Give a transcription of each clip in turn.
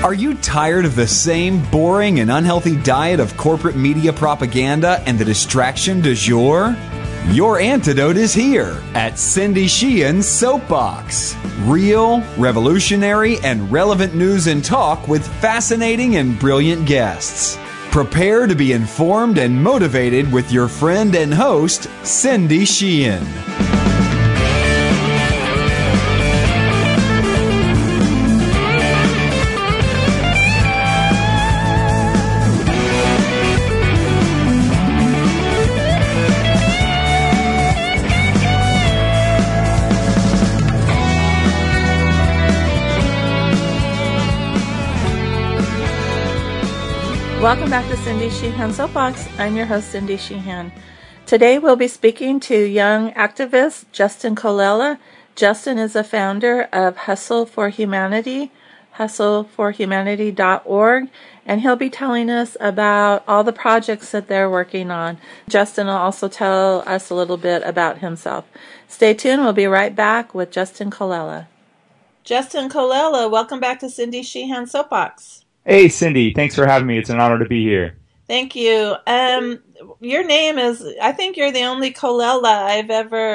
Are you tired of the same boring and unhealthy diet of corporate media propaganda and the distraction du jour? Your antidote is here at Cindy Sheehan's Soapbox. Real, revolutionary, and relevant news and talk with fascinating and brilliant guests. Prepare to be informed and motivated with your friend and host, Cindy Sheehan. Welcome back to Cindy Sheehan Soapbox. I'm your host, Cindy Sheehan. Today we'll be speaking to young activist Justin Colella. Justin is a founder of Hustle for Humanity, hustleforhumanity.org, and he'll be telling us about all the projects that they're working on. Justin will also tell us a little bit about himself. Stay tuned. We'll be right back with Justin Colella. Justin Colella, welcome back to Cindy Sheehan Soapbox. Hey, Cindy. Thanks for having me. It's an honor to be here. Thank you. Your name is, I think you're the only Colella I've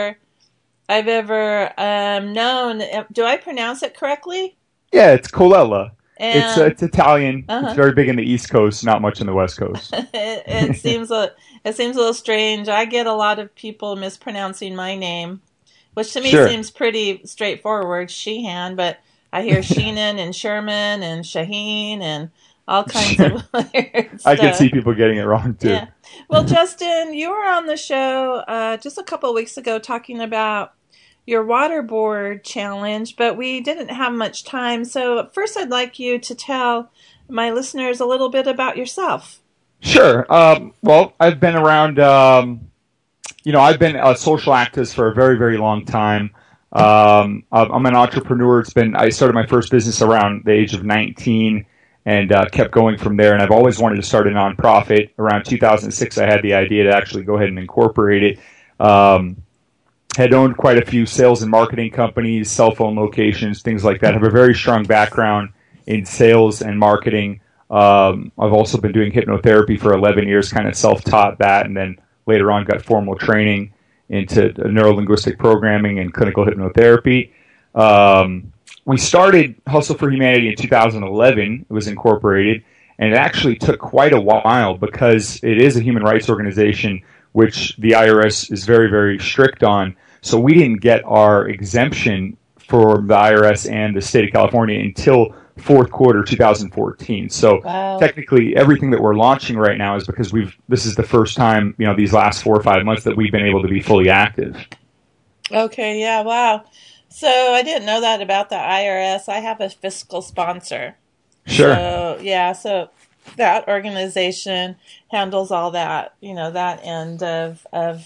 ever known. Do I pronounce it correctly? Yeah, it's Colella. It's Italian. It's very big in the East Coast, not much in the West Coast. it seems a little strange. I get a lot of people mispronouncing my name, which to me seems pretty straightforward, Sheehan, but I hear Sheenan and Sherman and Shaheen and all kinds of weird stuff. I can see people getting it wrong, too. Yeah. Well, Justin, you were on the show just a couple of weeks ago talking about your waterboard challenge, but we didn't have much time. So first I'd like you to tell my listeners a little bit about yourself. Sure. Well, I've been around, I've been a social activist for a very, very long time. I'm an entrepreneur. I started my first business around the age of 19 and kept going from there. And I've always wanted to start a nonprofit. Around 2006, I had the idea to actually go ahead and incorporate it. Had owned quite a few sales and marketing companies, cell phone locations, things like that. I have a very strong background in sales and marketing. I've also been doing hypnotherapy for 11 years, kind of self-taught that, and then later on got formal training into neuro-linguistic programming and clinical hypnotherapy. We started Hustle for Humanity in 2011. It was incorporated, and it actually took quite a while because it is a human rights organization, which the IRS is very, very strict on. So we didn't get our exemption for the IRS and the state of California until fourth quarter 2014. So Technically everything that we're launching right now is because this is the first time, these last 4 or 5 months that we've been able to be fully active. Okay, yeah, wow. So I didn't know that about the IRS. I have a fiscal sponsor. Sure. So that organization handles all that, that end of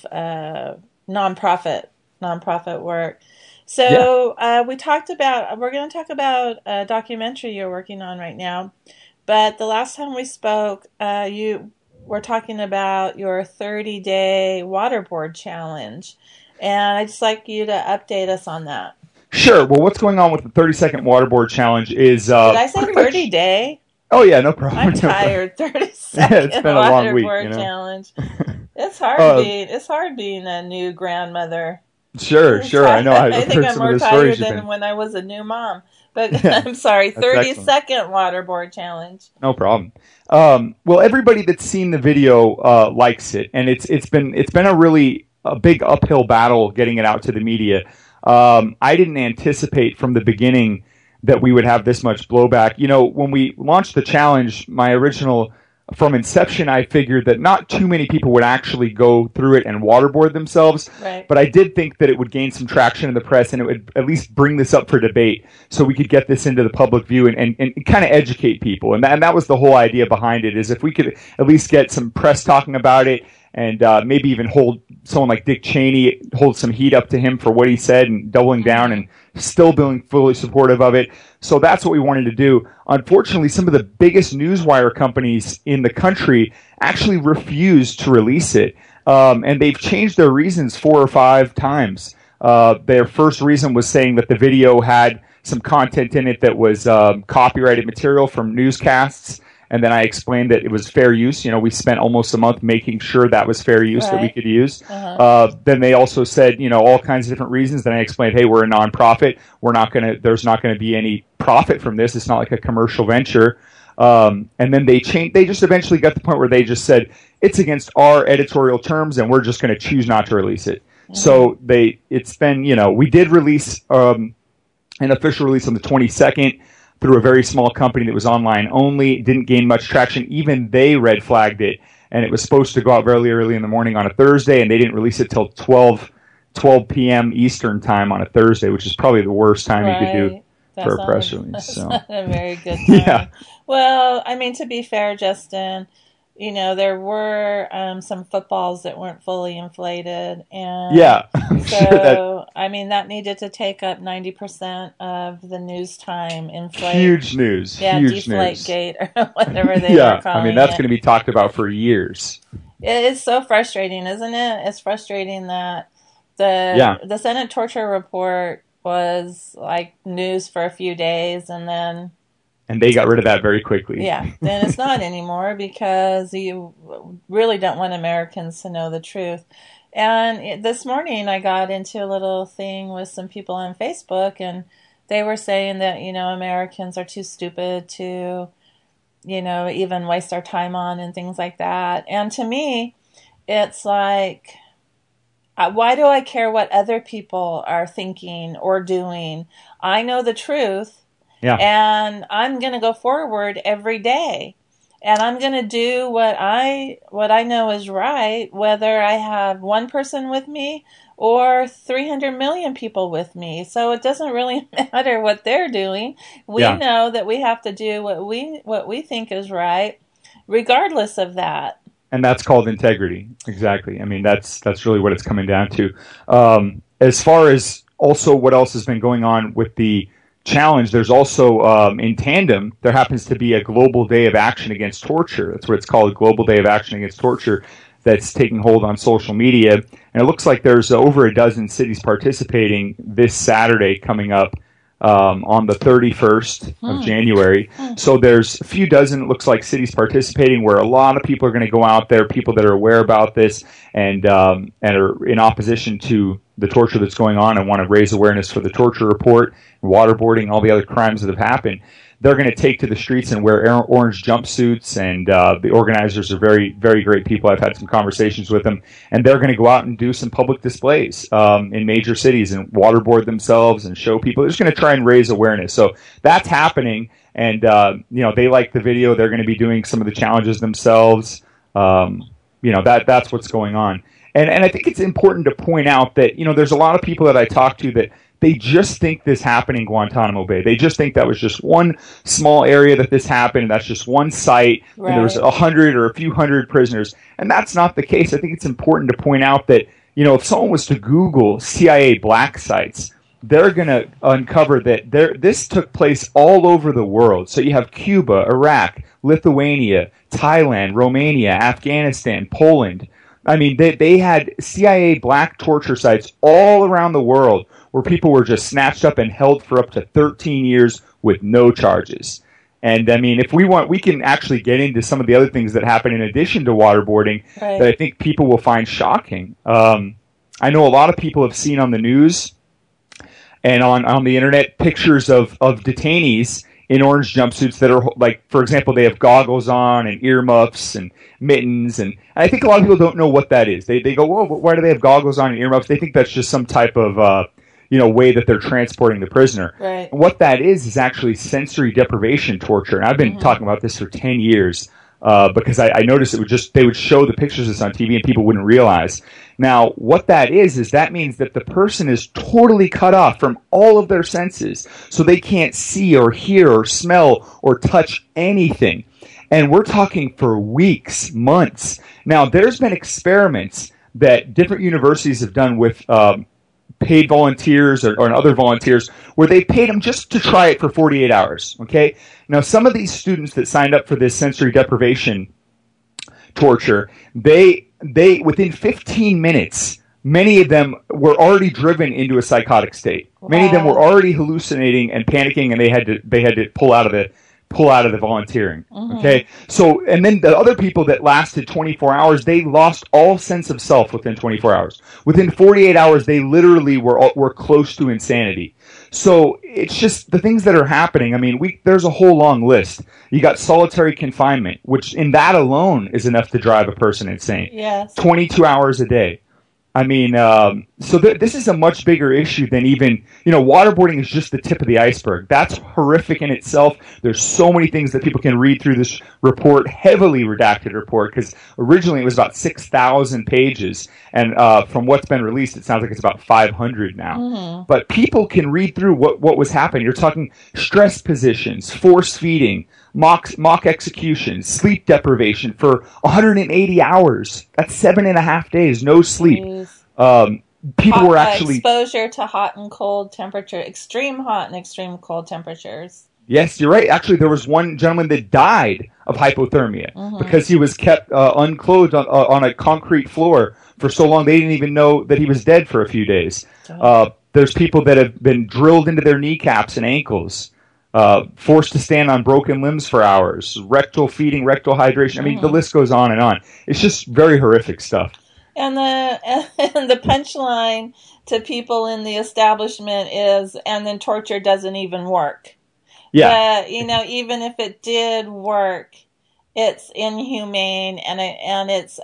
nonprofit work. So we're going to talk about a documentary you're working on right now. But the last time we spoke, you were talking about your 30-day waterboard challenge. And I'd just like you to update us on that. Sure. Well, what's going on with the 30-second waterboard challenge is... Did I say 30-day? Oh, yeah, no problem. I'm tired. 30-second it's been a long week, challenge. It's hard being a new grandmother. Sure. I know. I think I'm more tired than when I was a new mom. But I'm sorry, 30-second waterboard challenge. No problem. Well, everybody that's seen the video likes it, and it's been a big uphill battle getting it out to the media. I didn't anticipate from the beginning that we would have this much blowback. When we launched the challenge, from inception, I figured that not too many people would actually go through it and waterboard themselves. Right. But I did think that it would gain some traction in the press and it would at least bring this up for debate so we could get this into the public view and kind of educate people. And that was the whole idea behind it, is if we could at least get some press talking about it and maybe even hold someone like Dick Cheney, hold some heat up to him for what he said and doubling down and still being fully supportive of it. So that's what we wanted to do. Unfortunately, some of the biggest newswire companies in the country actually refused to release it. And they've changed their reasons 4 or 5 times. Their first reason was saying that the video had some content in it that was copyrighted material from newscasts. And then I explained that it was fair use. We spent almost a month making sure that was fair use, that we could use. Then they also said, all kinds of different reasons. Then I explained, hey, we're a nonprofit. There's not going to be any profit from this. It's not like a commercial venture. And then they just eventually got to the point where they just said, it's against our editorial terms and we're just going to choose not to release it. So it's been, we did release an official release on the 22nd. Through a very small company that was online only. It didn't gain much traction. Even they red flagged it, and it was supposed to go out very early in the morning on a Thursday, and they didn't release it till 12 p.m. Eastern time on a Thursday, which is probably the worst time you could do for a press release. That's So. not a very good time. Yeah. Well, I mean, to be fair, Justin, there were some footballs that weren't fully inflated, and so that needed to take up 90% of the news time. Huge news. Huge news. Gate or whatever they were calling it. That's going to be talked about for years. It is so frustrating, isn't it? It's frustrating that the Senate torture report was like news for a few days, and they got rid of that very quickly. Yeah, then it's not anymore because you really don't want Americans to know the truth. And this morning I got into a little thing with some people on Facebook, and they were saying that, Americans are too stupid to, even waste their time on and things like that. And to me, it's like, why do I care what other people are thinking or doing? I know the truth. Yeah. And I'm going to go forward every day, and I'm going to do what I know is right, whether I have one person with me or 300 million people with me. So it doesn't really matter what they're doing. We know that we have to do what we think is right, regardless of that. And that's called integrity. Exactly. I mean, that's really what it's coming down to. As far as also what else has been going on with the challenge, there's also in tandem, there happens to be a global day of action against torture. That's what it's called, a global day of action against torture, that's taking hold on social media. And it looks like there's over a dozen cities participating this Saturday coming up on the 31st of January. So there's a few dozen, it looks like, cities participating where a lot of people are going to go out there, people that are aware about this and are in opposition to the torture that's going on and want to raise awareness for the torture report, waterboarding, all the other crimes that have happened. They're going to take to the streets and wear orange jumpsuits, and the organizers are very, very great people. I've had some conversations with them, and they're going to go out and do some public displays in major cities and waterboard themselves and show people. They're just going to try and raise awareness. So that's happening, and they like the video. They're going to be doing some of the challenges themselves. That's what's going on. And I think it's important to point out that, there's a lot of people that I talk to that they just think this happened in Guantanamo Bay. They just think that was just one small area that this happened, and that's just one site, right, and there was 100 or a few hundred prisoners. And that's not the case. I think it's important to point out that, if someone was to Google CIA black sites, they're going to uncover that this took place all over the world. So you have Cuba, Iraq, Lithuania, Thailand, Romania, Afghanistan, Poland. I mean, they had CIA black torture sites all around the world where people were just snatched up and held for up to 13 years with no charges. And I mean, if we want, we can actually get into some of the other things that happen in addition to waterboarding that I think people will find shocking. I know a lot of people have seen on the news and on the internet pictures of detainees in orange jumpsuits that are, like, for example, they have goggles on and earmuffs and mittens, and I think a lot of people don't know what that is. They go, whoa, why do they have goggles on and earmuffs? They think that's just some type of way that they're transporting the prisoner. Right. And what that is actually sensory deprivation torture. And I've been talking about this for 10 years because I noticed they would show the pictures of this on TV and people wouldn't realize. Now, what that is that means that the person is totally cut off from all of their senses, so they can't see or hear or smell or touch anything. And we're talking for weeks, months. Now, there's been experiments that different universities have done with paid volunteers or other volunteers where they paid them just to try it for 48 hours. Okay. Now, some of these students that signed up for this sensory deprivation torture, they within 15 minutes many of them were already driven into a psychotic state. Wow. Many of them were already hallucinating and panicking, and they had to pull out of the volunteering. Mm-hmm. Okay. So, and then the other people that lasted 24 hours, they lost all sense of self within 24 hours. Within 48 hours, they literally were close to insanity. So it's just the things that are happening. I mean, there's a whole long list. You got solitary confinement, which in that alone is enough to drive a person insane. Yes. 22 hours a day. I mean, so this is a much bigger issue than even, waterboarding is just the tip of the iceberg. That's horrific in itself. There's so many things that people can read through this report, heavily redacted report, because originally it was about 6,000 pages. And from what's been released, it sounds like it's about 500 now. Mm-hmm. But people can read through what was happening. You're talking stress positions, force feeding, mock execution, sleep deprivation for 180 hours. That's 7.5 days, no sleep. People were actually exposure to hot and cold temperature, extreme hot and extreme cold temperatures. Yes, you're right. Actually, there was one gentleman that died of hypothermia because he was kept unclothed on a concrete floor for so long they didn't even know that he was dead for a few days. There's people that have been drilled into their kneecaps and ankles. Forced to stand on broken limbs for hours, rectal feeding, rectal hydration. I mean, the list goes on and on. It's just very horrific stuff. And the punchline to people in the establishment is, and then torture doesn't even work. Yeah. But, even if it did work, it's inhumane and it's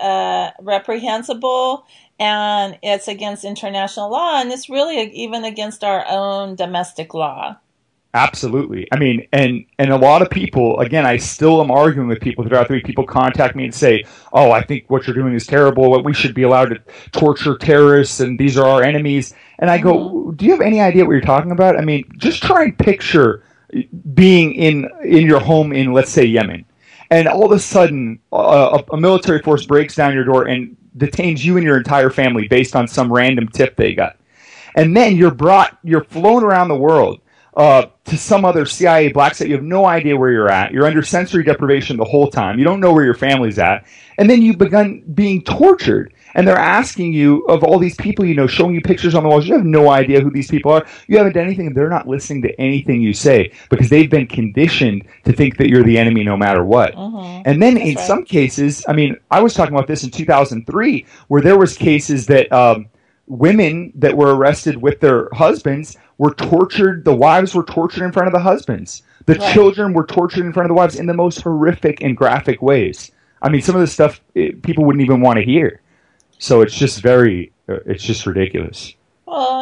reprehensible and it's against international law and it's really even against our own domestic law. Absolutely. I mean, and a lot of people, again, I still am arguing with people throughout the week. People contact me and say, oh, I think what you're doing is terrible. We should be allowed to torture terrorists and these are our enemies. And I go, do you have any idea what you're talking about? I mean, just try and picture being in your home in, let's say, Yemen. And all of a sudden, a military force breaks down your door and detains you and your entire family based on some random tip they got. And then you're flown around the world. To some other CIA black site. You have no idea where you're at. You're under sensory deprivation the whole time. You don't know where your family's at. And then you've begun being tortured. And they're asking you, of all these people showing you pictures on the walls. You have no idea who these people are. You haven't done anything, and they're not listening to anything you say because they've been conditioned to think that you're the enemy no matter what. Mm-hmm. And then in some cases, I mean, I was talking about this in 2003, where there was cases that women that were arrested with their husbands were tortured. The wives were tortured in front of the husbands. The children were tortured in front of the wives in the most horrific and graphic ways. I mean, some of the stuff people wouldn't even want to hear. So it's just it's just ridiculous. Well,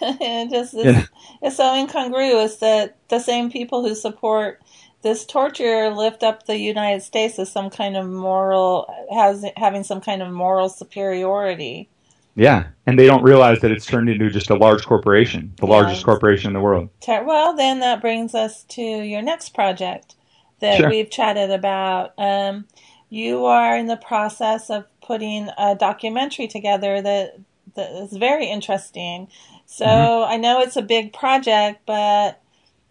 it's so incongruous that the same people who support this torture lift up the United States as some kind of having some kind of moral superiority. Yeah, and they don't realize that it's turned into just a large corporation, the largest corporation in the world. Well, then that brings us to your next project that we've chatted about. You are in the process of putting a documentary together that is very interesting. So I know it's a big project, but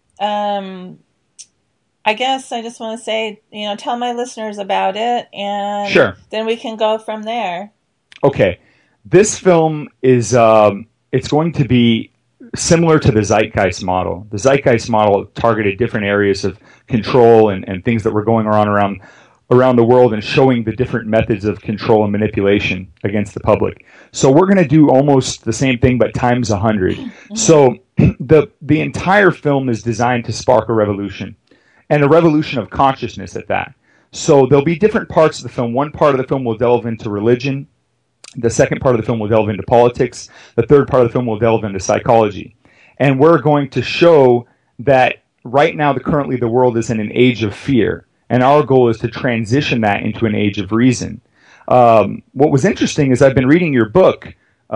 I guess I just want to say, tell my listeners about it, and then we can go from there. Okay. This film is it's going to be similar to the Zeitgeist model. The Zeitgeist model targeted different areas of control and things that were going on around the world and showing the different methods of control and manipulation against the public. So we're going to do almost the same thing, but times 100. Mm-hmm. So the entire film is designed to spark a revolution, and a revolution of consciousness at that. So there'll be different parts of the film. One part of the film will delve into religion. The second part of the film will delve into politics. The third part of the film will delve into psychology. And we're going to show that right now, currently the world is in an age of fear. And our goal is to transition that into an age of reason. What was interesting is I've been reading your book.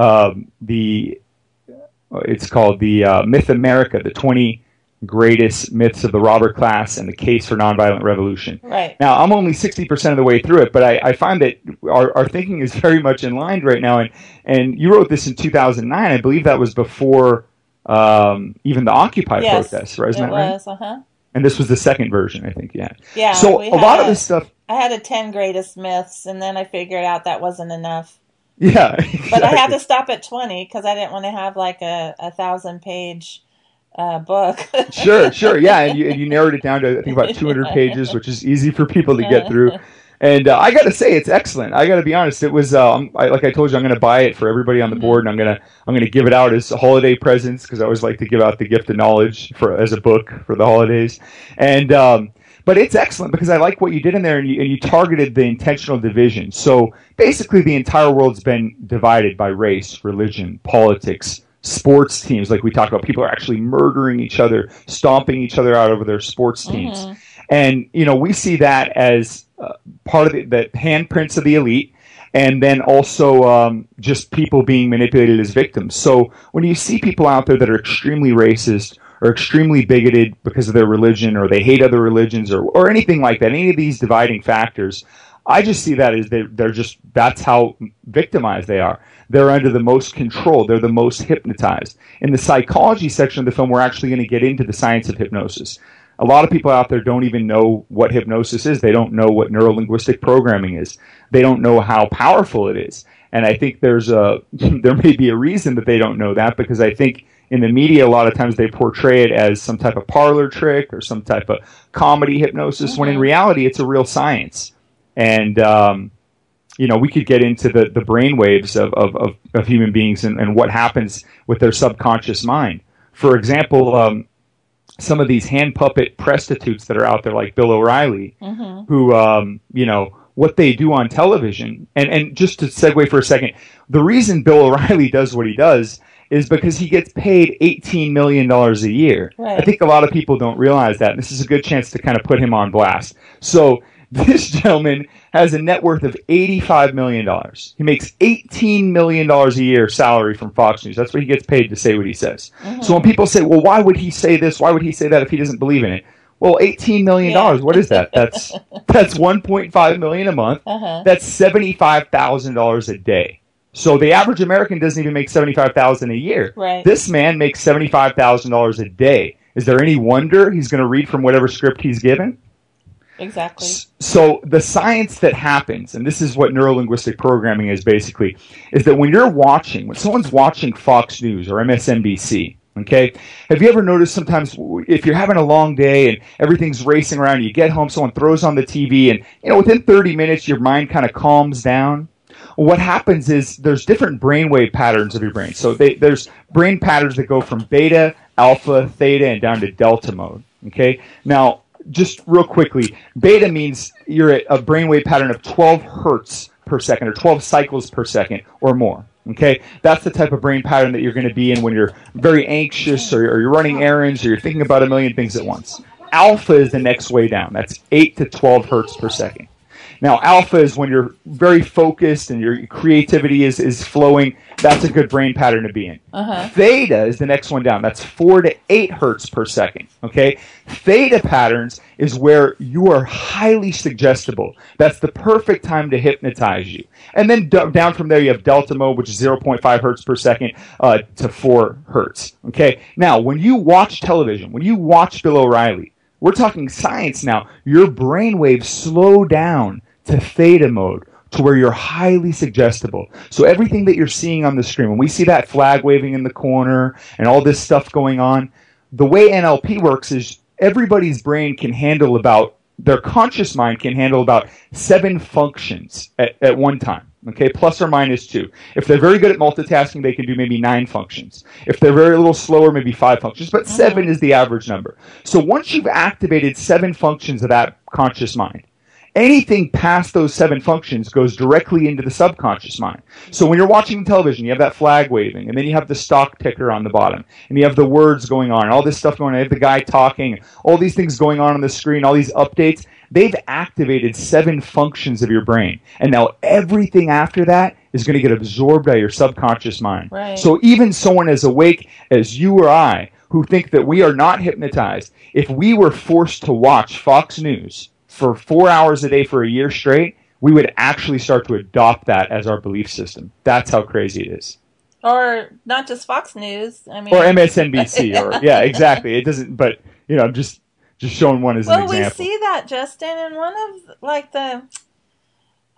It's called The Myth America, the 20 Greatest Myths of the Robber Class and the Case for Nonviolent Revolution. Right. Now, I'm only 60% of the way through it, but I find that our thinking is very much in line right now. And you wrote this in 2009. I believe that was before even the Occupy protests, right? Isn't that right? It was, And this was the second version, I think, yeah. Yeah. So a lot of this stuff... I had a 10 greatest myths, and then I figured out that wasn't enough. Yeah, exactly. But I had to stop at 20 because I didn't want to have like a 1,000-page book. Sure, yeah, and you narrowed it down to I think about 200 pages, which is easy for people to get through. And I got to say, it's excellent. I got to be honest. It was like I told you, I'm going to buy it for everybody on the board, and I'm going to give it out as holiday presents because I always like to give out the gift of knowledge as a book for the holidays. And but it's excellent because I like what you did in there, and you targeted the intentional division. So basically, the entire world's been divided by race, religion, politics, sports teams. Like we talked about, people are actually murdering each other, stomping each other out over their sports teams. And, we see that as part of the handprints of the elite, and then also just people being manipulated as victims. So when you see people out there that are extremely racist or extremely bigoted because of their religion, or they hate other religions, or anything like that, any of these dividing factors, I just see that as that's how victimized they are. They're under the most control. They're the most hypnotized. In the psychology section of the film, we're actually going to get into the science of hypnosis. A lot of people out there don't even know what hypnosis is. They don't know what neurolinguistic programming is. They don't know how powerful it is. And I think there may be a reason that they don't know that, because I think in the media, a lot of times they portray it as some type of parlor trick or some type of comedy hypnosis, when in reality, it's a real science. And, we could get into the brain waves of human beings and what happens with their subconscious mind. For example, some of these hand puppet prostitutes that are out there, like Bill O'Reilly, who, what they do on television. And just to segue for a second, the reason Bill O'Reilly does what he does is because he gets paid $18 million a year. Right. I think a lot of people don't realize that. And this is a good chance to kind of put him on blast. So this gentleman has a net worth of $85 million. He makes $18 million a year salary from Fox News. That's what he gets paid to say what he says. So when people say, well, why would he say this? Why would he say that if he doesn't believe in it? Well, $18 million, what is that? That's $1.5 million a month. That's $75,000 a day. So the average American doesn't even make $75,000 a year. Right. This man makes $75,000 a day. Is there any wonder he's going to read from whatever script he's given? Exactly. So the science that happens, and this is what neurolinguistic programming is basically, is that when someone's watching Fox News or MSNBC, okay, have you ever noticed sometimes if you're having a long day and everything's racing around, you get home, someone throws on the TV, and within 30 minutes your mind kind of calms down? What happens is there's different brainwave patterns of your brain. So there's brain patterns that go from beta, alpha, theta, and down to delta mode. Okay? Now, just real quickly, beta means you're at a brainwave pattern of 12 hertz per second, or 12 cycles per second or more. Okay? That's the type of brain pattern that you're going to be in when you're very anxious, or you're running errands, or you're thinking about a million things at once. Alpha is the next way down. That's 8 to 12 hertz per second. Now, alpha is when you're very focused and your creativity is flowing. That's a good brain pattern to be in. Theta is the next one down. That's 4 to 8 hertz per second. Okay? Theta patterns is where you are highly suggestible. That's the perfect time to hypnotize you. And then down from there, you have delta mode, which is 0.5 hertz per second to 4 hertz. Okay? Now, when you watch television, when you watch Bill O'Reilly, we're talking science now. Your brain waves slow down to theta mode, to where you're highly suggestible. So everything that you're seeing on the screen, when we see that flag waving in the corner and all this stuff going on, the way NLP works is everybody's brain can handle their conscious mind can handle about 7 functions at one time. Okay, plus or minus 2. If they're very good at multitasking, they can do maybe 9 functions. If they're very a little slower, maybe 5 functions. But 7 is the average number. So once you've activated 7 functions of that conscious mind, anything past those 7 functions goes directly into the subconscious mind. So when you're watching television, you have that flag waving, and then you have the stock ticker on the bottom, and you have the words going on, and all this stuff going on, you have the guy talking, all these things going on the screen, all these updates. They've activated 7 functions of your brain. And now everything after that is going to get absorbed by your subconscious mind. Right. So even someone as awake as you or I, who think that we are not hypnotized, if we were forced to watch Fox News for 4 hours a day for a year straight, we would actually start to adopt that as our belief system. That's how crazy it is. Or not just Fox News. Or MSNBC. Or yeah, exactly. It doesn't. But I'm just showing one as an example. Well, we see that, Justin, in one of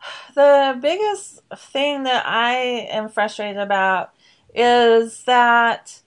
The biggest thing that I am frustrated about is that,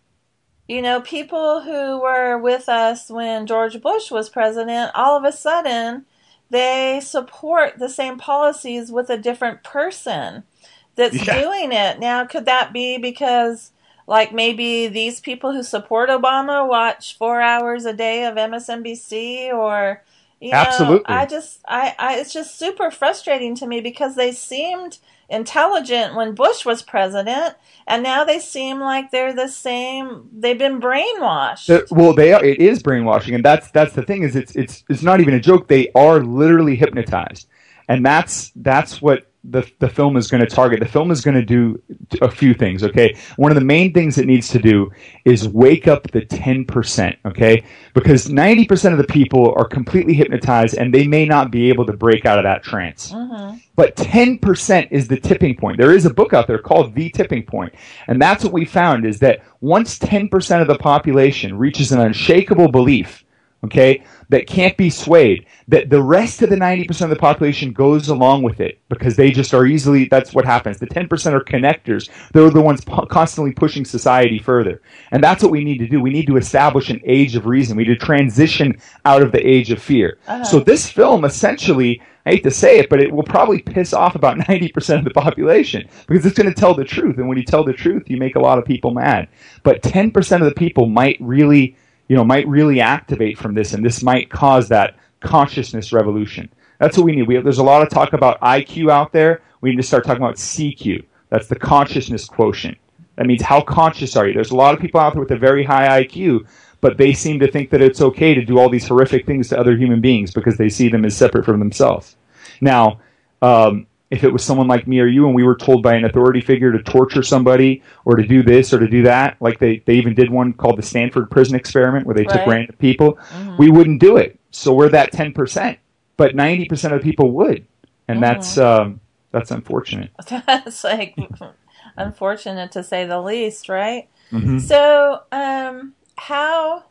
people who were with us when George Bush was president, all of a sudden, they support the same policies with a different person that's doing it. Now, could that be because, like, maybe these people who support Obama watch 4 hours a day of MSNBC, or, Absolutely. It's just super frustrating to me because they seemed intelligent when Bush was president, and now they seem like they're the same. They've been brainwashed. Well, they are. It is brainwashing, and that's the thing. Is it's not even a joke. They are literally hypnotized, and that's what the film is going to target. The film is going to do a few things. Okay, one of the main things it needs to do is wake up the 10%. Okay, because 90% of the people are completely hypnotized, and they may not be able to break out of that trance. Mm-hmm. But 10% is the tipping point. There is a book out there called The Tipping Point. And that's what we found, is that once 10% of the population reaches an unshakable belief, okay, that can't be swayed, that the rest of the 90% of the population goes along with it because they just are easily, that's what happens. The 10% are connectors. They're the ones constantly pushing society further. And that's what we need to do. We need to establish an age of reason. We need to transition out of the age of fear. So this film essentially, I hate to say it, but it will probably piss off about 90% of the population because it's going to tell the truth. And when you tell the truth, you make a lot of people mad. But 10% of the people might really activate from this, and this might cause that consciousness revolution. That's what we need. There's a lot of talk about IQ out there. We need to start talking about CQ. That's the consciousness quotient. That means how conscious are you? There's a lot of people out there with a very high IQ, but they seem to think that it's okay to do all these horrific things to other human beings because they see them as separate from themselves. Now, if it was someone like me or you and we were told by an authority figure to torture somebody or to do this or to do that, like they even did one called the Stanford Prison Experiment where they took random people, we wouldn't do it. So we're that 10%. But 90% of the people would. And that's unfortunate. That's unfortunate to say the least, right? Mm-hmm. So, how...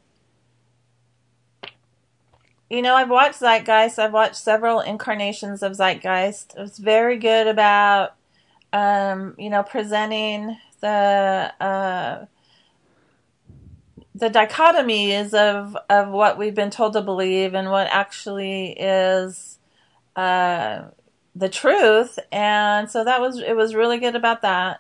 I've watched Zeitgeist. I've watched several incarnations of Zeitgeist. It's very good about, presenting the dichotomies of what we've been told to believe and what actually is the truth. And so it was really good about that.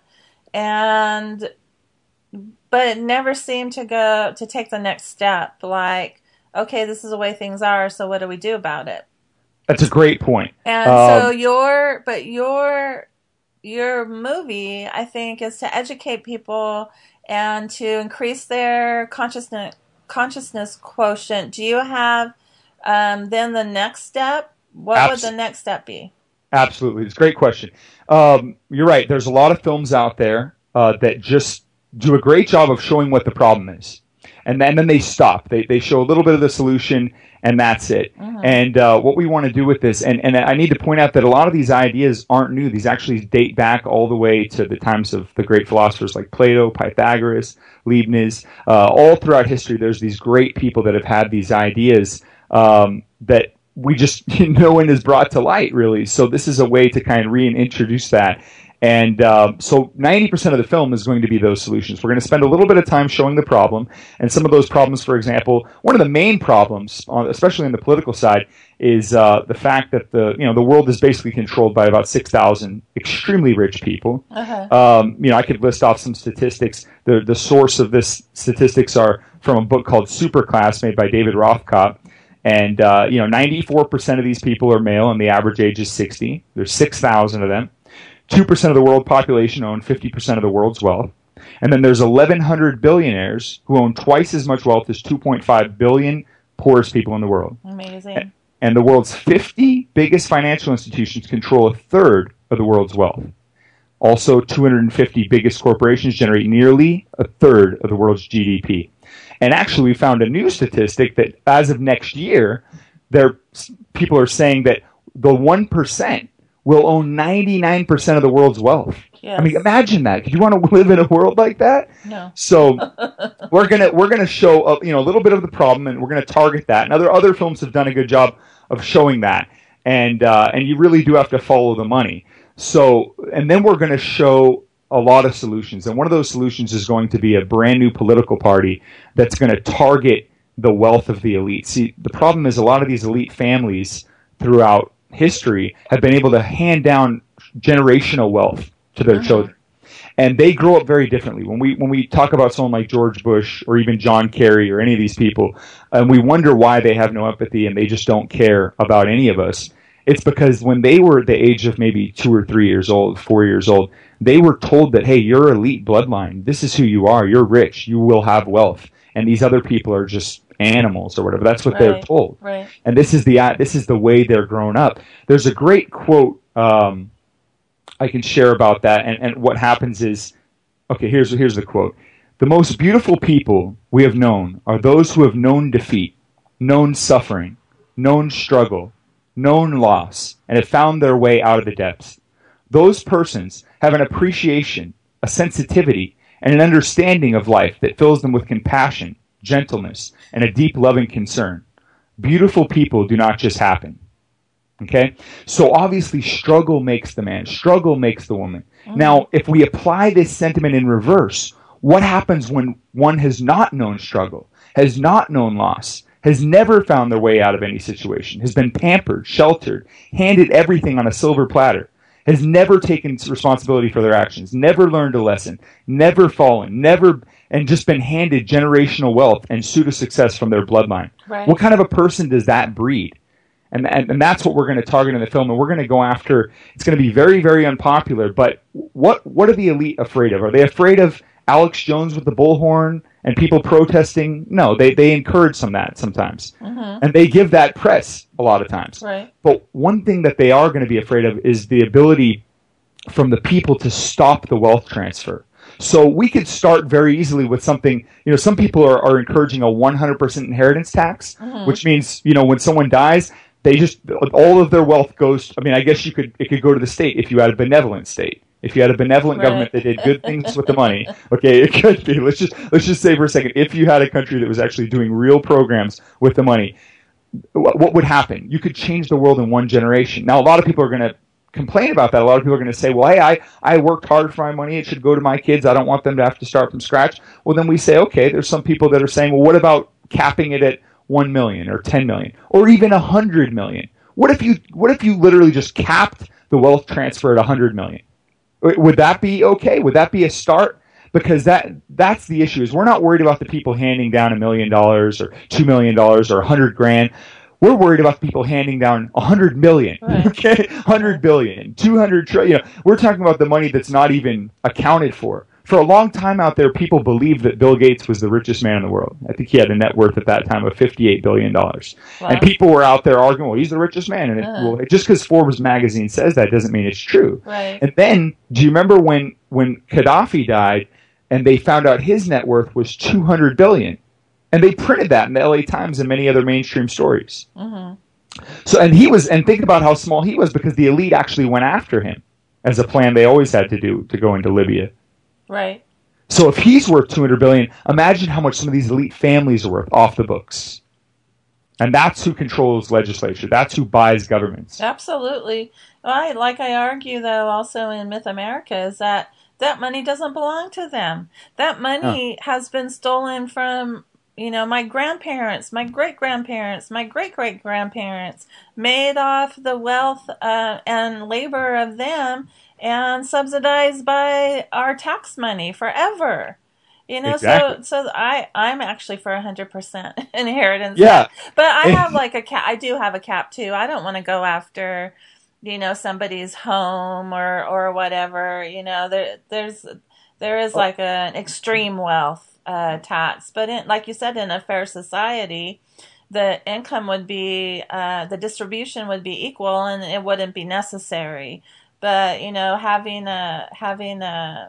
But it never seemed to take the next step, like, okay, this is the way things are, so what do we do about it? That's a great point. And so your movie, I think, is to educate people and to increase their consciousness quotient. Do you have then the next step? What would the next step be? Absolutely. It's a great question. You're right. There's a lot of films out there that just do a great job of showing what the problem is. And then they stop. They show a little bit of the solution, and that's it. Mm-hmm. And what we want to do with this, and I need to point out that a lot of these ideas aren't new. These actually date back all the way to the times of the great philosophers like Plato, Pythagoras, Leibniz. All throughout history, there's these great people that have had these ideas that we just, no one has brought to light, really. So this is a way to kind of reintroduce that. And so 90% of the film is going to be those solutions. We're going to spend a little bit of time showing the problem. And some of those problems, for example, one of the main problems, especially on the political side, is the fact that the world is basically controlled by about 6,000 extremely rich people. Uh-huh. I could list off some statistics. The source of this statistics are from a book called Superclass made by David Rothkopf. And 94% of these people are male, and the average age is 60. There's 6,000 of them. 2% of the world population own 50% of the world's wealth. And then there's 1,100 billionaires who own twice as much wealth as 2.5 billion poorest people in the world. Amazing. And the world's 50 biggest financial institutions control a third of the world's wealth. Also, 250 biggest corporations generate nearly a third of the world's GDP. And actually, we found a new statistic that as of next year, people are saying that the 1% will own 99% of the world's wealth. Yes. I mean, imagine that. Do you want to live in a world like that? No. So we're gonna show a little bit of the problem, and we're gonna target that. And other films have done a good job of showing that. and you really do have to follow the money. So, and then we're going to show a lot of solutions, and one of those solutions is going to be a brand new political party that's going to target the wealth of the elite. See, the problem is a lot of these elite families throughout history have been able to hand down generational wealth to their children. And they grow up very differently. When we talk about someone like George Bush or even John Kerry or any of these people, and we wonder why they have no empathy and they just don't care about any of us, it's because when they were the age of maybe 2 or 3 years old, 4 years old, they were told that, hey, you're elite bloodline. This is who you are. You're rich. You will have wealth. And these other people are just animals or whatever. That's what they're told. Right. And this is the way they're grown up. There's a great quote I can share about that. And what happens is, okay, here's the quote. The most beautiful people we have known are those who have known defeat, known suffering, known struggle, known loss, and have found their way out of the depths. Those persons have an appreciation, a sensitivity, and an understanding of life that fills them with compassion, gentleness, and a deep loving concern. Beautiful people do not just happen. Okay? So obviously struggle makes the man, struggle makes the woman. Now, if we apply this sentiment in reverse, what happens when one has not known struggle, has not known loss, has never found their way out of any situation, has been pampered, sheltered, handed everything on a silver platter, has never taken responsibility for their actions, never learned a lesson, never fallen, and just been handed generational wealth and pseudo-success from their bloodline. Right. What kind of a person does that breed? And that's what we're going to target in the film, and we're going to go after. It's going to be very, very unpopular, but what are the elite afraid of? Are they afraid of Alex Jones with the bullhorn and people protesting? No, they encourage that sometimes. And they give that press a lot of times. Right. But one thing that they are going to be afraid of is the ability from the people to stop the wealth transfer. So we could start very easily with something, some people are encouraging a 100% inheritance tax, which means, when someone dies, they just, all of their wealth goes, I guess it could go to the state if you had a benevolent state. If you had a benevolent government that did good things with the money, okay, it could be. Let's just say for a second, if you had a country that was actually doing real programs with the money, what would happen? You could change the world in one generation. Now, a lot of people are going to complain about that. A lot of people are going to say, well, hey, I worked hard for my money. It should go to my kids. I don't want them to have to start from scratch. Well, then we say, okay, there's some people that are saying, well, what about capping it at 1 million or 10 million or even 100 million? What if you literally just capped the wealth transfer at 100 million? Would that be okay? Would that be a start? Because that's the issue, is we're not worried about the people handing down $1 million or $2 million or $100,000. We're worried about people handing down 100 million, right. Okay, 100 billion, 200 trillion. We're talking about the money that's not even accounted for. For a long time out there, people believed that Bill Gates was the richest man in the world. I think he had a net worth at that time of $58 billion. Wow. And people were out there arguing, well, he's the richest man. And just because Forbes magazine says that doesn't mean it's true. Right. And then, do you remember when Gaddafi died and they found out his net worth was $200 billion? And they printed that in the LA Times and many other mainstream stories. So, and think about how small he was, because the elite actually went after him as a plan they always had to do to go into Libya. Right. So if he's worth $200 billion, imagine how much some of these elite families are worth off the books. And that's who controls legislature. That's who buys governments. Absolutely. Well, I argue, though, also in Myth America, is that money doesn't belong to them. That money has been stolen from, my grandparents, my great-grandparents, my great-great-grandparents, made off the wealth and labor of them, and subsidized by our tax money forever. Exactly. So I'm actually for 100% inheritance. Yeah. But I have a cap. I do have a cap too. I don't want to go after, somebody's home or whatever. There is like an extreme wealth tax. But like you said, in a fair society, the income would be, the distribution would be equal, and it wouldn't be necessary. But, having a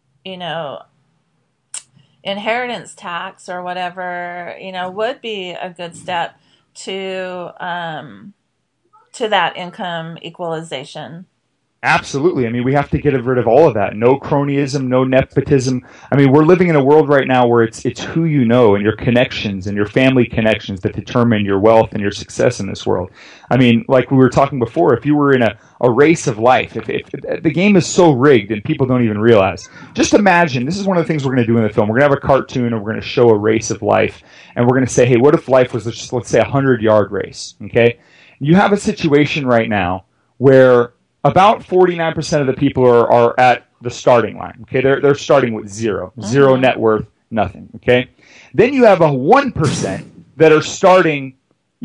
inheritance tax or whatever, would be a good step to that income equalization. Absolutely. I mean, we have to get rid of all of that. No cronyism, no nepotism. I mean, we're living in a world right now where it's who you know and your connections and your family connections that determine your wealth and your success in this world. I mean, like we were talking before, if you were in a race of life, if the game is so rigged and people don't even realize. Just imagine, this is one of the things we're going to do in the film. We're going to have a cartoon and we're going to show a race of life. And we're going to say, hey, what if life was just, let's say, a 100-yard race, okay? You have a situation right now where about 49% of the people are at the starting line. Okay, they're starting with zero net worth, nothing. Okay, then you have a 1% that are starting,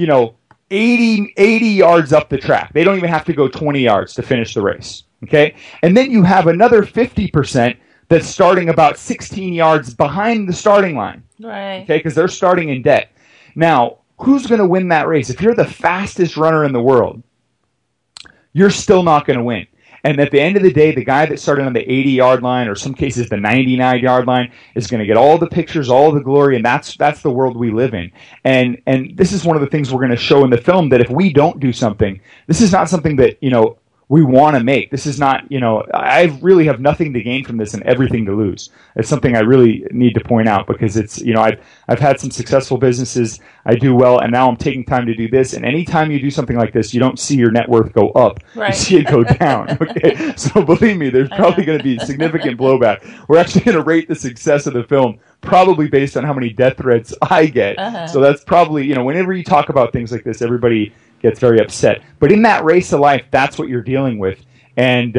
80 yards up the track. They don't even have to go 20 yards to finish the race. Okay, and then you have another 50% that's starting about 16 yards behind the starting line. Right. Okay, because they're starting in debt. Now, who's going to win that race? If you're the fastest runner in the world, you're still not going to win. And at the end of the day, the guy that started on the 80-yard line, or some cases the 99-yard line, is going to get all the pictures, all the glory, and that's the world we live in. And this is one of the things we're going to show in the film, that if we don't do something, this is not something that, we want to make. This is not, I really have nothing to gain from this and everything to lose. It's something I really need to point out, because it's, I've had some successful businesses. I do well, and now I'm taking time to do this. And anytime you do something like this, you don't see your net worth go up. Right. You see it go down. Okay. So believe me, there's probably going to be significant blowback. We're actually going to rate the success of the film probably based on how many death threats I get. So that's probably, whenever you talk about things like this, everybody gets very upset. But in that race of life, that's what you're dealing with. And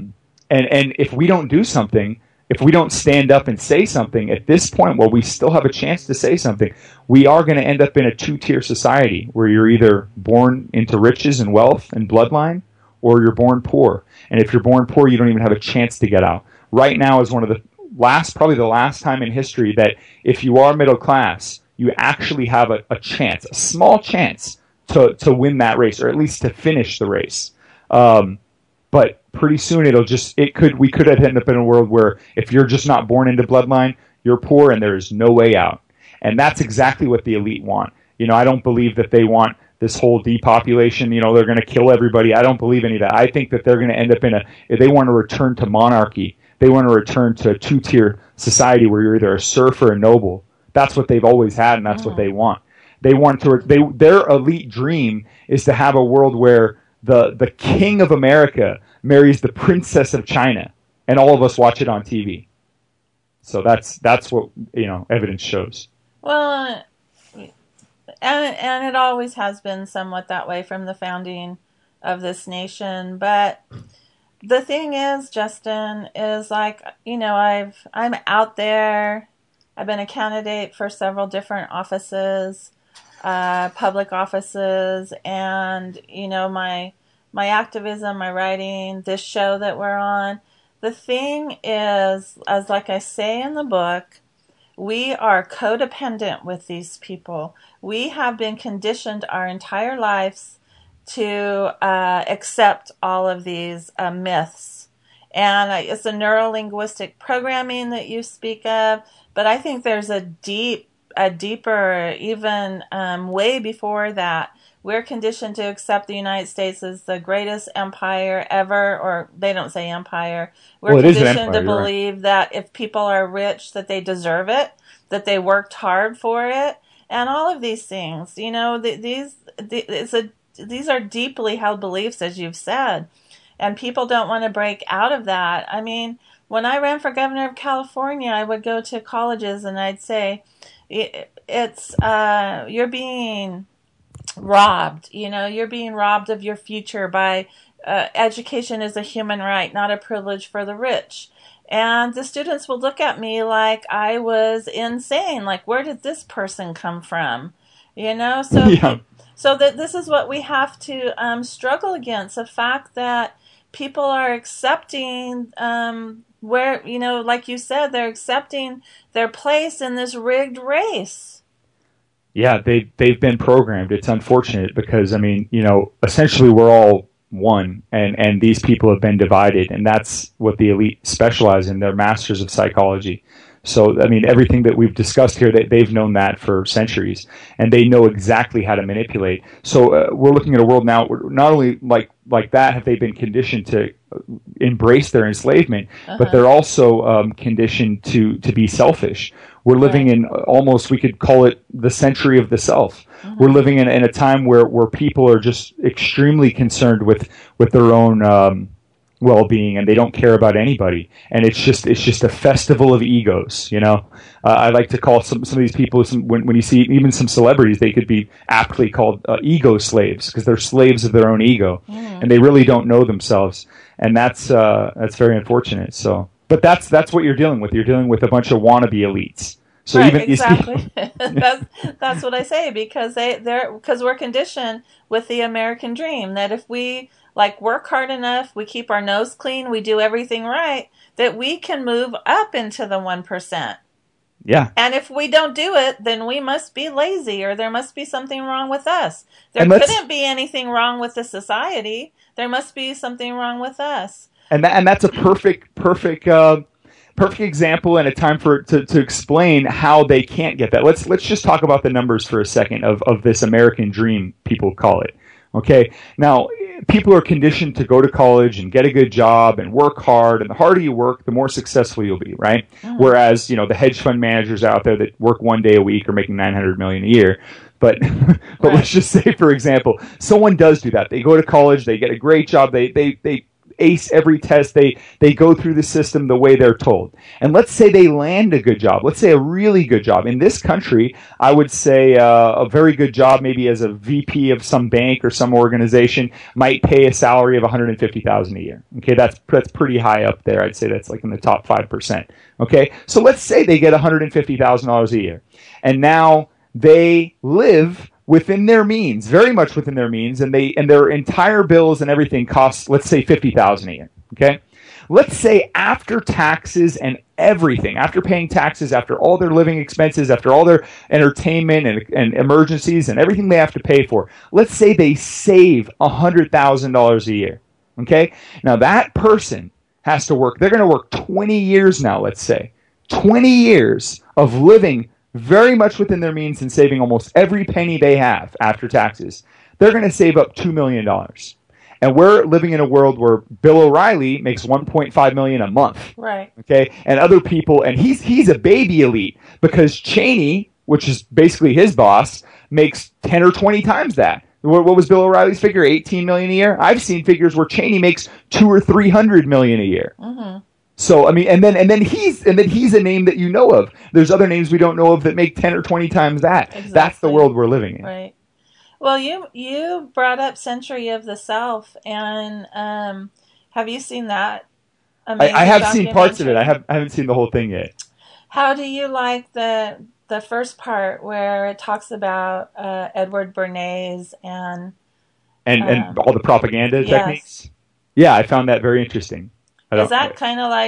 if we don't do something, if we don't stand up and say something at this point, while we still have a chance to say something, we are going to end up in a two-tier society where you're either born into riches and wealth and bloodline, or you're born poor. And if you're born poor, you don't even have a chance to get out. Right now is one of the probably the last time in history that if you are middle class, you actually have a chance, a small chance to win that race, or at least to finish the race. But pretty soon we could end up in a world where if you're just not born into bloodline, you're poor and there's no way out. And that's exactly what the elite want. I don't believe that they want this whole depopulation, they're going to kill everybody. I don't believe any of that. I think that they're going to end up they want to return to monarchy. They want to return to a two-tier society where you're either a serf or a noble. That's what they've always had, and that's what they want. They want their elite dream is to have a world where the king of America marries the princess of China, and all of us watch it on TV. So that's what evidence shows. Well, and it always has been somewhat that way from the founding of this nation. But the thing is, Justin, is like, I'm out there. I've been a candidate for several different offices, public offices, and my activism, my writing, this show that we're on. The thing is, as like I say in the book, we are codependent with these people. We have been conditioned our entire lives to accept all of these myths. And it's a neuro-linguistic programming that you speak of, but I think there's a deeper, even way before that. We're conditioned to accept the United States as the greatest empire ever, or they don't say empire. We're conditioned to believe that if people are rich, that they deserve it, that they worked hard for it, and all of these things. These are deeply held beliefs, as you've said, and people don't want to break out of that. I mean, when I ran for governor of California, I would go to colleges and I'd say, "It's you're being robbed. You're being robbed of your future by education is a human right, not a privilege for the rich." And the students would look at me like I was insane. Like, where did this person come from? So Yeah. So that this is what we have to struggle against, the fact that people are accepting where, like you said, they're accepting their place in this rigged race. Yeah, they've been programmed. It's unfortunate because, essentially we're all one, and these people have been divided, and that's what the elite specialize in. They're masters of psychology. So, I mean, everything that we've discussed here, they've known that for centuries, and they know exactly how to manipulate. So we're looking at a world now where not only like that have they been conditioned to embrace their enslavement, but they're also conditioned to be selfish. We're living in almost, we could call it the century of the self. We're living in a time where people are just extremely concerned with their own well-being, and they don't care about anybody, and it's just a festival of egos. I like to call some of these people, when you see even some celebrities, they could be aptly called ego slaves, because they're slaves of their own ego, and they really don't know themselves, and that's very unfortunate. So, but that's what you're dealing with. You're dealing with a bunch of wannabe elites. So right, even exactly. That's what I say, because because we're conditioned with the American dream that if we work hard enough, we keep our nose clean, we do everything right, that we can move up into the 1%. Yeah. And if we don't do it, then we must be lazy, or there must be something wrong with us. There couldn't be anything wrong with the society. There must be something wrong with us. And that's a perfect example, and a time to explain how they can't get that. Let's just talk about the numbers for a second of this American dream, people call it. Okay, now people are conditioned to go to college and get a good job and work hard, and the harder you work, the more successful you'll be, right? Whereas, the hedge fund managers out there that work 1 day a week are making $900 million a year. But let's just say, for example, someone does do that. They go to college, they get a great job, they ace every test, they go through the system the way they're told. And let's say they land a good job. Let's say a really good job. In this country, I would say a very good job, maybe as a VP of some bank or some organization, might pay a salary of $150,000 a year. Okay, that's pretty high up there. I'd say that's in the top 5%. Okay, so let's say they get $150,000 a year, and now they live within their means, very much within their means, and their entire bills and everything costs, let's say, $50,000 a year. Okay, let's say after taxes and everything, after paying taxes, after all their living expenses, after all their entertainment and emergencies and everything they have to pay for, let's say they save $100,000 a year. Okay, now that person has to work. They're going to work 20 years now. Let's say 20 years of living very much within their means and saving almost every penny they have after taxes. They're going to save up $2 million. And we're living in a world where Bill O'Reilly makes $1.5 million a month. Right. Okay. And other people, and he's a baby elite, because Cheney, which is basically his boss, makes 10 or 20 times that. What was Bill O'Reilly's figure? 18 million a year? I've seen figures where Cheney makes 200 or 300 million a year. Mm-hmm. So, I mean, and then he's a name that you know of. There's other names we don't know of that make 10 or 20 times that. Exactly. That's the world we're living in. Right. Well, you brought up Century of the Self, and have you seen that? I have seen parts of it. I haven't seen the whole thing yet. How do you like the first part where it talks about Edward Bernays and all the propaganda techniques? Yeah, I found that very interesting. Is that kind of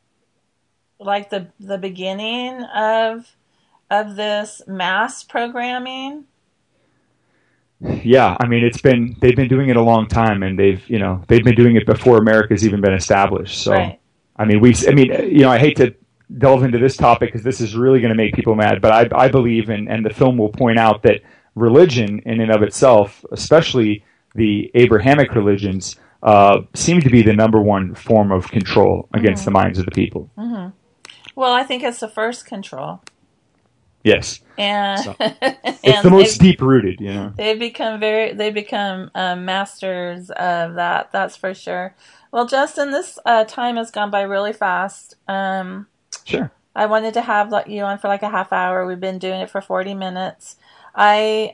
like the beginning of this mass programming? Yeah, I mean they've been doing it a long time, and they've been doing it before America's even been established. So right. I hate to delve into this topic because this is really going to make people mad, but I believe, and the film will point out, that religion in and of itself, especially the Abrahamic religions, seem to be the number one form of control against the minds of the people. Mm-hmm. Well, I think it's the first control. Yes, and it's the most deep rooted. They become masters of that. That's for sure. Well, Justin, this time has gone by really fast. Sure. I wanted to have you on for like a half hour. We've been doing it for 40 minutes. Is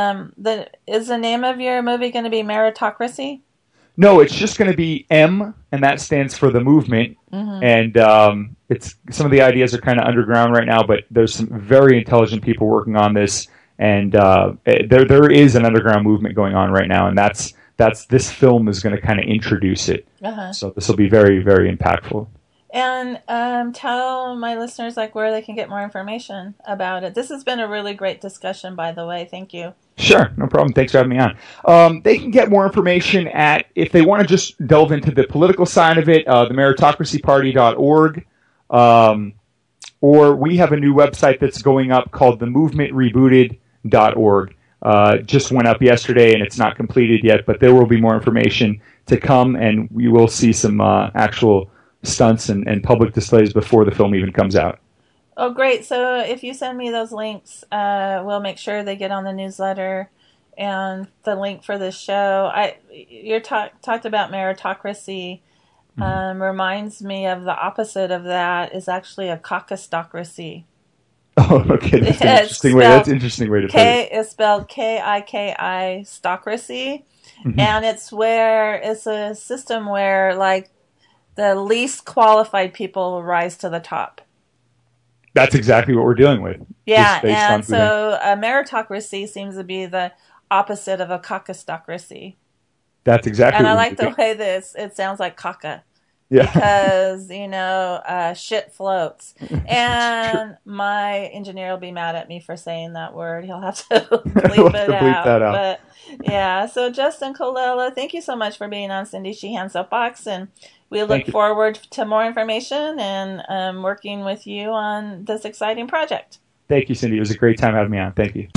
the name of your movie going to be Meritocracy? No, it's just going to be M, and that stands for the movement. Mm-hmm. And it's some of the ideas are kind of underground right now, but there's some very intelligent people working on this, and there is an underground movement going on right now, and that's this film is going to kind of introduce it. Uh-huh. So this will be very, very impactful. And tell my listeners where they can get more information about it. This has been a really great discussion, by the way. Thank you. Sure, no problem. Thanks for having me on. They can get more information if they want to just delve into the political side of it, the meritocracyparty.org, or we have a new website that's going up called themovementrebooted.org. Just went up yesterday, and it's not completed yet, but there will be more information to come, and we will see some actual stunts and public displays before the film even comes out. Oh, great. So if you send me those links, we'll make sure they get on the newsletter. And the link for this show, you talked about meritocracy, reminds me of the opposite of that is actually a caucustocracy. Oh, okay. That's an interesting way. That's an interesting way to put it. It's spelled Kiki stocracy, and it's a system where like the least qualified people rise to the top. That's exactly what we're dealing with. Yeah, and so a meritocracy seems to be the opposite of a caucustocracy. That's exactly. And I like the way it sounds like caca. Yeah. Because, shit floats. And my engineer will be mad at me for saying that word. He'll have to bleep it out. That out. But yeah, so Justin Colella, thank you so much for being on Cindy Sheehan Soapbox. And we look forward to more information and working with you on this exciting project. Thank you, Cindy. It was a great time having me on. Thank you.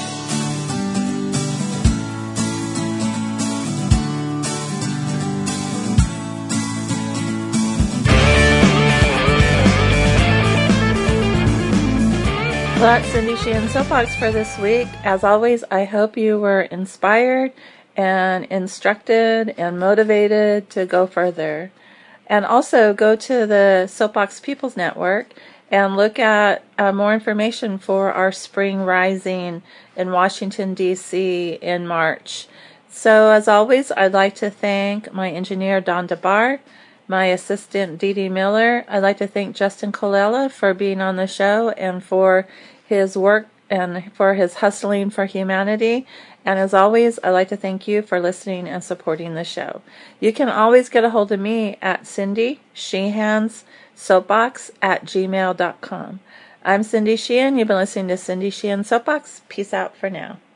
Well, that's Cindy Sheehan Soapbox for this week. As always, I hope you were inspired and instructed and motivated to go further. And also go to the Soapbox People's Network and look at more information for our Spring Rising in Washington, D.C. in March. So as always, I'd like to thank my engineer, Don DeBar, my assistant, Dee Dee Miller. I'd like to thank Justin Colella for being on the show and for his work and for his hustling for humanity. And as always, I'd like to thank you for listening and supporting the show. You can always get a hold of me at Cindy Sheehan's Soapbox at gmail.com. I'm Cindy Sheehan. You've been listening to Cindy Sheehan Soapbox. Peace out for now.